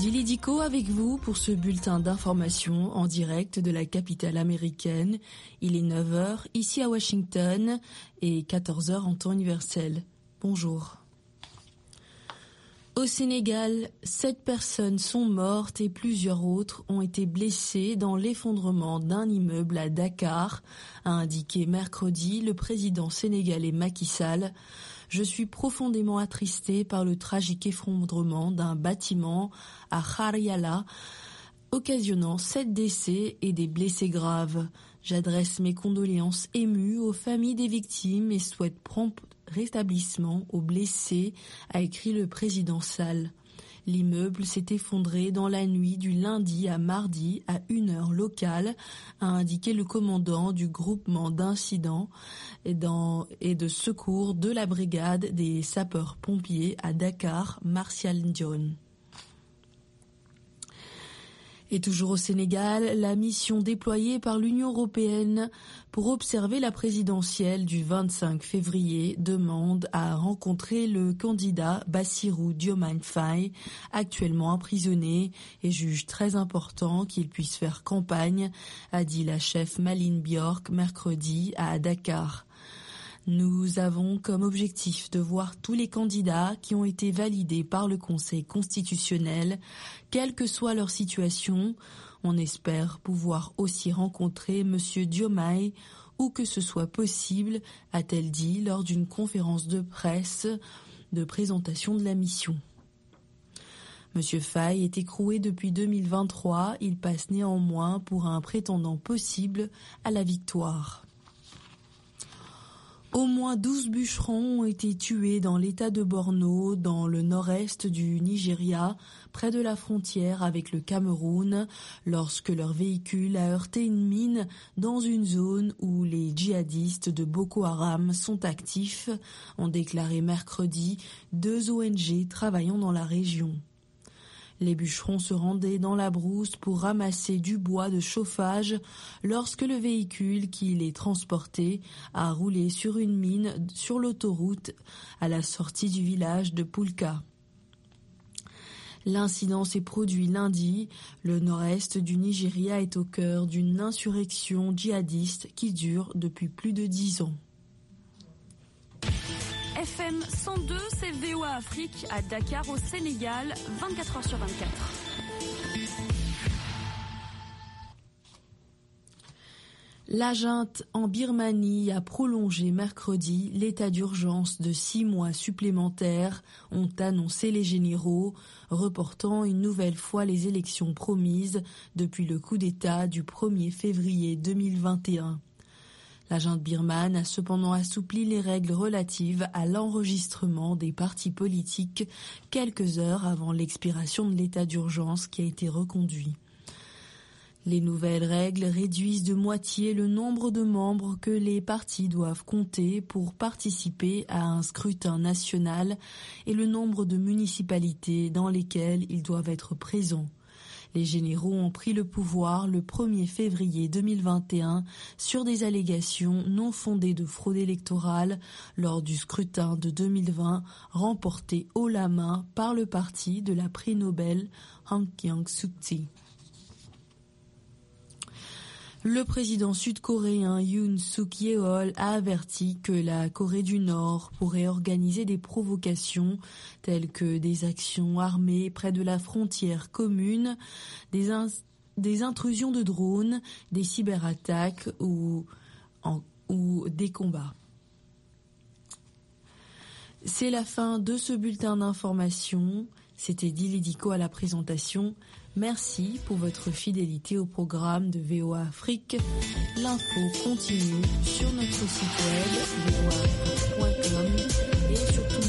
Dili Diko avec vous pour ce bulletin d'information en direct de la capitale américaine. Il est 9h ici à Washington et 14h en temps universel. Bonjour. Au Sénégal, 7 personnes sont mortes et plusieurs autres ont été blessées dans l'effondrement d'un immeuble à Dakar, a indiqué mercredi le président sénégalais Macky Sall. Je suis profondément attristé par le tragique effondrement d'un bâtiment à Khariala, occasionnant 7 décès et des blessés graves. J'adresse mes condoléances émues aux familles des victimes et souhaite prompt rétablissement aux blessés, a écrit le président Sall. L'immeuble s'est effondré dans la nuit du lundi à mardi à 1h locale, a indiqué le commandant du groupement d'incidents et de secours de la brigade des sapeurs-pompiers à Dakar, Martial Ndione. Et toujours au Sénégal, la mission déployée par l'Union européenne pour observer la présidentielle du 25 février demande à rencontrer le candidat Bassirou Diomaye Faye, actuellement emprisonné, et juge très important qu'il puisse faire campagne, a dit la chef Malin Bjork mercredi à Dakar. Nous avons comme objectif de voir tous les candidats qui ont été validés par le Conseil constitutionnel, quelle que soit leur situation. On espère pouvoir aussi rencontrer M. Diomaye où que ce soit possible, a-t-elle dit lors d'une conférence de presse de présentation de la mission. M. Faye est écroué depuis 2023, il passe néanmoins pour un prétendant possible à la victoire. Au moins 12 bûcherons ont été tués dans l'état de Borno, dans le nord-est du Nigeria, près de la frontière avec le Cameroun, lorsque leur véhicule a heurté une mine dans une zone où les djihadistes de Boko Haram sont actifs, ont déclaré mercredi 2 ONG travaillant dans la région. Les bûcherons se rendaient dans la brousse pour ramasser du bois de chauffage lorsque le véhicule qui les transportait a roulé sur une mine sur l'autoroute à la sortie du village de Poulka. L'incident s'est produit lundi. Le nord-est du Nigeria est au cœur d'une insurrection djihadiste qui dure depuis plus de 10 ans. FM 102, c'est VOA Afrique à Dakar au Sénégal, 24h sur 24. La junte en Birmanie a prolongé mercredi l'état d'urgence de 6 mois supplémentaires, ont annoncé les généraux, reportant une nouvelle fois les élections promises depuis le coup d'État du 1er février 2021. La junte birmane a cependant assoupli les règles relatives à l'enregistrement des partis politiques quelques heures avant l'expiration de l'état d'urgence qui a été reconduit. Les nouvelles règles réduisent de moitié le nombre de membres que les partis doivent compter pour participer à un scrutin national et le nombre de municipalités dans lesquelles ils doivent être présents. Les généraux ont pris le pouvoir le 1er février 2021 sur des allégations non fondées de fraude électorale lors du scrutin de 2020 remporté haut la main par le parti de la prix Nobel Aung San Suu Kyi. Le président sud-coréen Yoon Suk-yeol a averti que la Corée du Nord pourrait organiser des provocations telles que des actions armées près de la frontière commune, des intrusions de drones, des cyberattaques ou des combats. C'est la fin de ce bulletin d'information. C'était Dili Diko à la présentation. Merci pour votre fidélité au programme de VOA Afrique. L'info continue sur notre site web voaafrique.com et surtout